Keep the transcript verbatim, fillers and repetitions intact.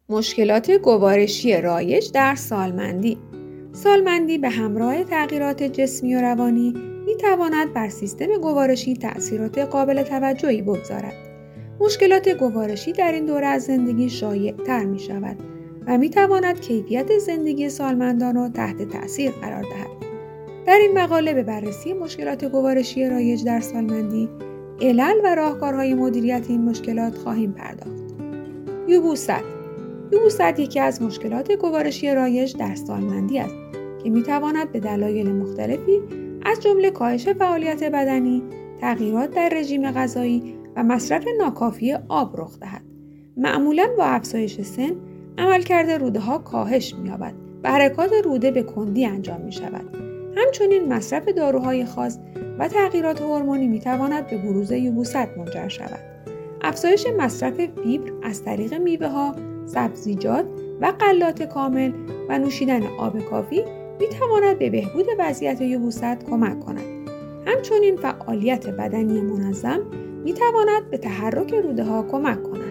مشکلات گوارشی رایج در سالمندی. سالمندی به همراه تغییرات جسمی و روانی میتواند بر سیستم گوارشی تأثیرات قابل توجهی بگذارد. مشکلات گوارشی در این دوره از زندگی شایع‌تر می شود و می تواند کیفیت زندگی سالمندان را تحت تأثیر قرار دهد. در این مقاله به بررسی مشکلات گوارشی رایج در سالمندی، علل و راهکارهای مدیریت این مشکلات خواهیم پرداخت. یبوست. یبوست یکی از مشکلات گوارشی رایج در سالمندی است که می تواند به دلایل مختلفی از جمله کاهش فعالیت بدنی، تغییرات در رژیم غذایی و مصرف ناکافی آب رخ دهد. معمولاً با افزایش سن، عملکرد روده‌ها کاهش می‌یابد و حرکات روده به کندی انجام می‌شود. همچنین مصرف داروهای خاص و تغییرات هورمونی می‌تواند به بروز یبوست منجر شود. افزایش مصرف فیبر از طریق میوه‌ها، سبزیجات و غلات کامل و نوشیدن آب کافی می‌تواند به بهبود وضعیت یبوست کمک کند. همچنین فعالیت بدنی منظم می‌تواند به تحرک روده‌ها کمک کند.